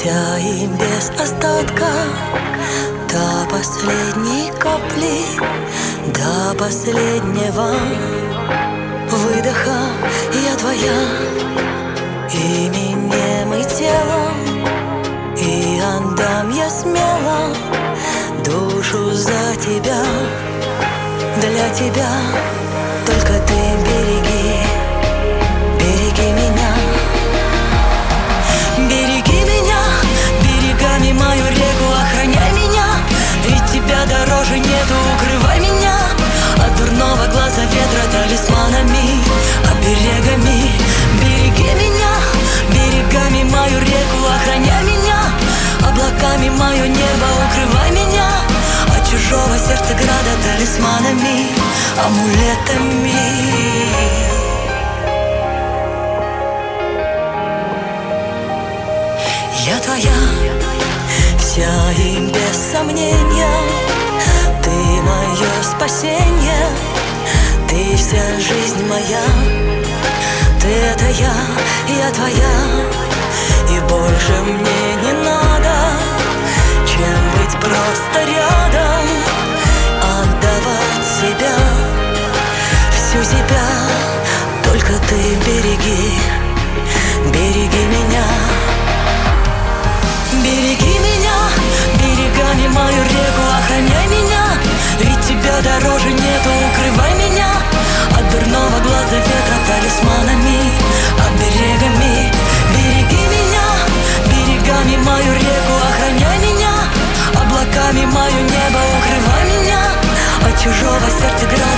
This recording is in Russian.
вся и без остатка, до последней капли, до последнего выдоха. Я твоя, именем и телом, и отдам я смело душу за тебя, для тебя. Только ты береги, береги меня. Береги меня, берегами мою реку охраняй меня, ведь тебя дороже нету, укрывай меня от дурного глаза ветра талисманами, оберегами. Береги меня, берегами мою реку охраняй меня, облаками мое небо укрывай меня от чужого сердца града талисманами, амулетами. Я твоя, вся и без сомнения, ты мое спасение, ты вся жизнь моя. Ты это я твоя, и больше мне не надо, чем быть просто рядом, отдавать себя, всю себя. Только ты береги, береги меня. Береги меня, берегами мою реку охраняй меня, ведь тебя дороже нету, укрывай меня от дурного глаза ветра талисманами, оберегами. Береги меня, берегами мою реку охраняй меня, облаками мое небо укрывай меня от чужого сердца града